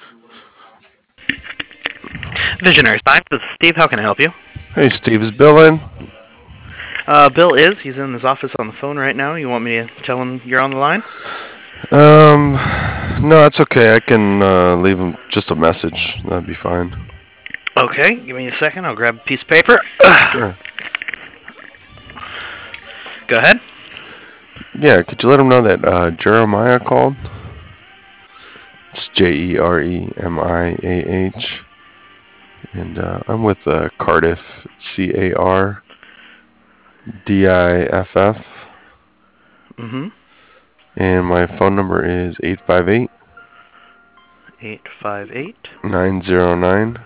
Visionary Science, this is Steve. How can I help you? Hey, Steve, is Bill in? Bill is. He's in his office on the phone right now. You want me to tell him you're on the line? Um, no, that's okay. I can leave him just a message. That'd be fine. Okay, give me a second. I'll grab a piece of paper. Sure. Go ahead. Yeah, could you let him know that Jeremiah called? It's Jeremiah. And I'm with Cardiff, Cardiff. Mm-hmm. And my phone number is 858 858 909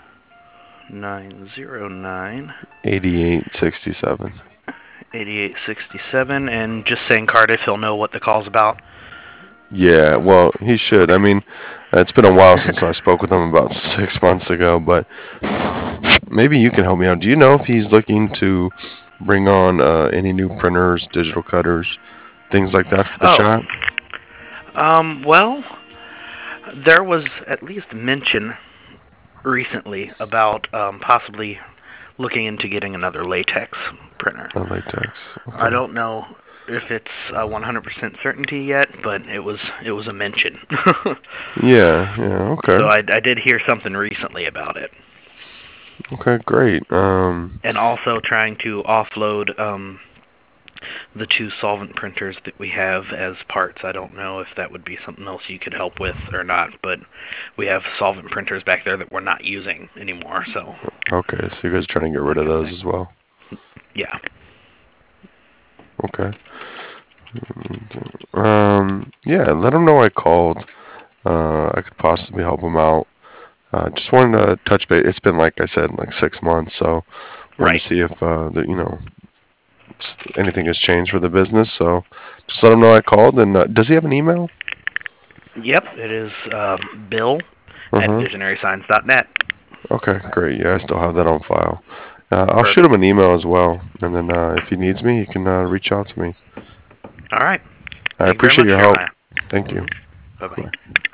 909 8867. 8867. And just saying Cardiff, he'll know what the call's about. Yeah, well, he should. I mean, it's been a while since I spoke with him about 6 months ago, but maybe you can help me out. Do you know if he's looking to bring on any new printers, digital cutters, things like that for the Oh, shop? well, there was at least mention recently about possibly looking into getting another latex printer. Latex. I Okay. don't know if it's 100% certainty yet, but it was a mention. Yeah, yeah, So okay. I did hear something recently about it, Okay, great. and also trying to offload the two solvent printers that we have as parts. I don't know if that would be something else you could help with or not, but we have solvent printers back there that we're not using anymore. So Okay, so you guys are trying to get rid that of kind of those thing. as well. Yeah. Okay. Yeah, let him know I called. I could possibly help him out. Just wanted to touch base. It's been, like I said, like 6 months, so wanted to Right. see if anything has changed for the business. So just let him know I called. And does he have an email? Yep. It is Bill Uh at huh. visionaryscience.net. Okay, great. Yeah, I still have that on file. I'll shoot him Perfect. an email as well, and then if he needs me, he can reach out to me. All right. I Thank you very appreciate much, your help. Jeremiah. Thank you. Mm-hmm. Bye bye.